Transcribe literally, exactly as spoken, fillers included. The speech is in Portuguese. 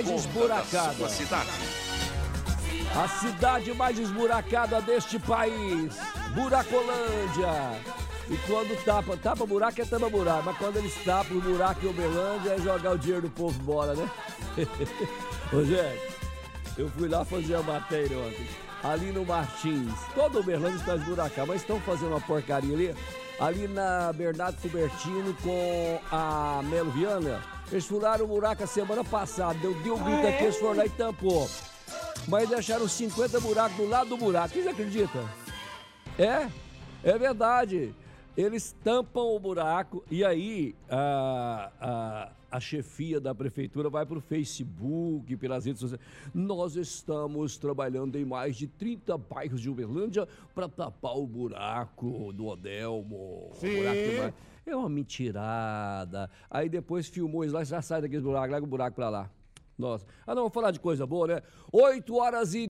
mais esburacada. A cidade mais esburacada deste país, Buracolândia. E quando tapa, tapa buraco é tapa buraco, mas quando eles tapam o buraco em Uberlândia é jogar o dinheiro do povo embora, né? Ô, gente, eu fui lá fazer a matéria ontem, ali no Martins. Todo Uberlândia está esburacado, mas estão fazendo uma porcaria ali, ali na Bernardo Cubertino com a Melo Viana. Eles furaram o buraco a semana passada, deu, deu um grito aqui, eles foram lá e tampou. Mas deixaram cinquenta buracos do lado do buraco, vocês acreditam? É, é verdade. Eles tampam o buraco e aí a, a, a chefia da prefeitura vai para o Facebook, pelas redes sociais. Nós estamos trabalhando em mais de trinta bairros de Uberlândia para tapar o buraco do Odelmo. Sim. O buraco de... É uma mentirada. Aí depois filmou isso lá, já sai daquele buraco, larga o buraco para lá. Nossa. Ah, não, vamos falar de coisa boa, né? oito horas e